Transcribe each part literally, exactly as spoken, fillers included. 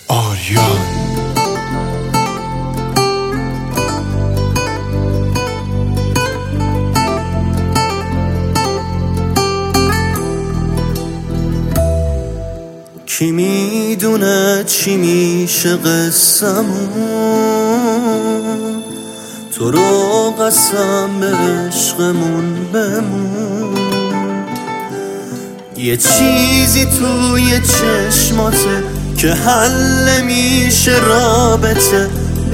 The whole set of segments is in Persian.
آریان کی میدونه چی میشه قصمون، تو رو قسم به عشقمون بمون. یه چیزی توی چشماته که حل نمیشه رابطه،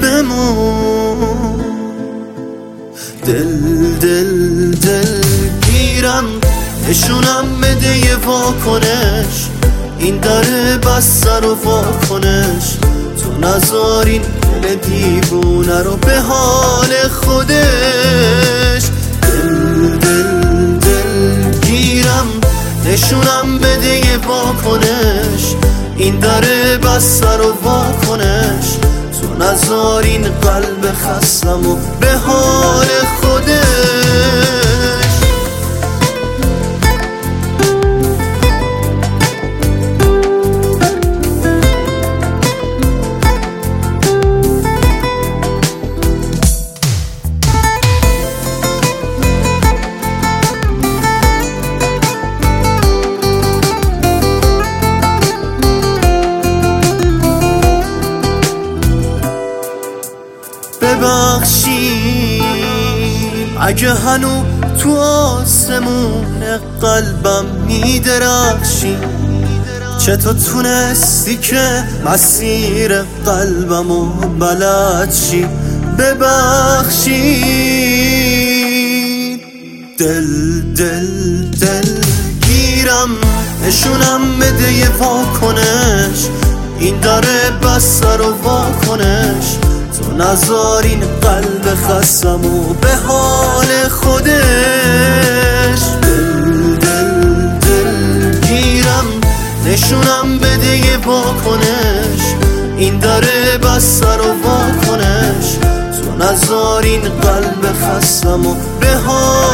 بمون. دل دل دل گیرم نشونم بده یه واکنش، این داره بس سر و واکنش. تو نذار این دل دیوونه رو به حال خودش. دل دل دل گیرم نشونم بده یه واکنش، این داره بس سر و واکنش. تو نذار این قلب خستم و به حال خودش. ببخشیم اگه هنو تو آسمون قلبم میدرخشی، چطور تونستی که مسیر قلبمو بلد شی. ببخشید دل دل دل گیرم نشونم بده یه واکنش، این داره بس سر و واکنش. تو نذار این قلب خستم و به حال خودش. دل دل دل گیرم نشونم بده یه واکنش، این داره بس سر و واکنش. تو نذار این قلب خستم و به حال